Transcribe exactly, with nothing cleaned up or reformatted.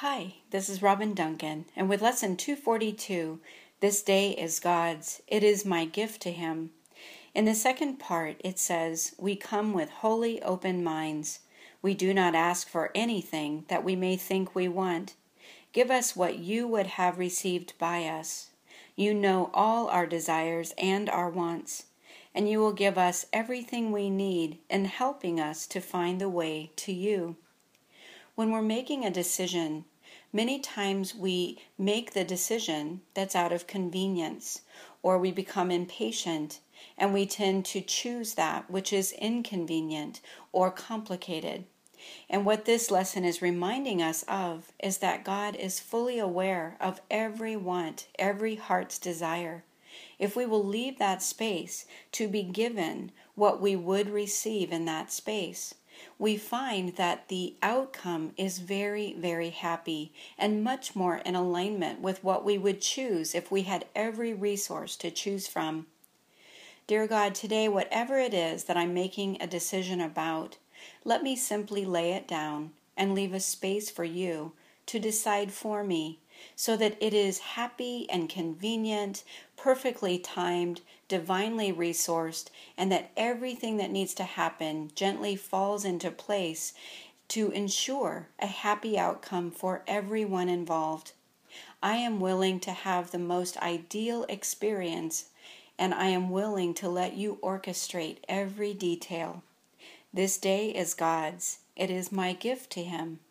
Hi, this is Robin Duncan, and with Lesson two forty-two, This Day is God's, It is My Gift to Him. In the second part, it says, We come with wholly open minds. We do not ask for anything that we may think we want. Give us what you would have received by us. You know all our desires and our wants, and you will give us everything we need in helping us to find the way to you. When we're making a decision, many times we make the decision that's out of convenience, or we become impatient and we tend to choose that which is inconvenient or complicated. And what this lesson is reminding us of is that God is fully aware of every want, every heart's desire. If we will leave that space to be given what we would receive in that space, we find that the outcome is very, very happy and much more in alignment with what we would choose if we had every resource to choose from. Dear God, today, whatever it is that I'm making a decision about, let me simply lay it down and leave a space for you to decide for me, so that it is happy and convenient, perfectly timed, divinely resourced, and that everything that needs to happen gently falls into place to ensure a happy outcome for everyone involved. I am willing to have the most ideal experience, and I am willing to let you orchestrate every detail. This day is God's. It is my gift to Him.